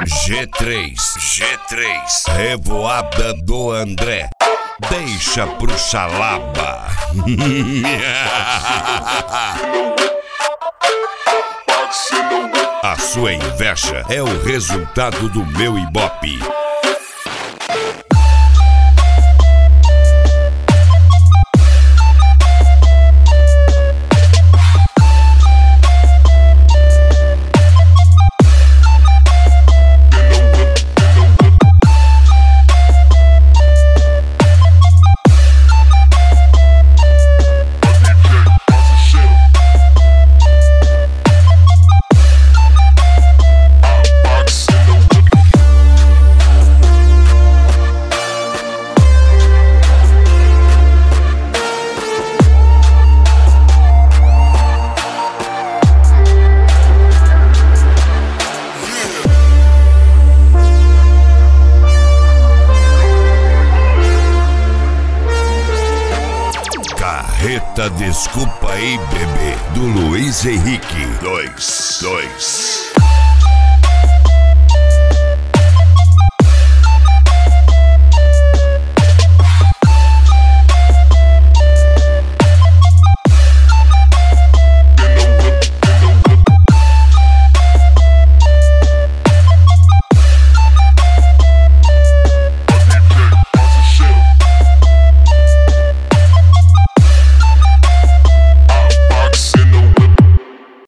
G3, Revoada do André. Deixa pro Xalaba. A sua inveja é o resultado do meu ibope. Carreta Desculpa aí, bebê, do Luiz Henrique. 2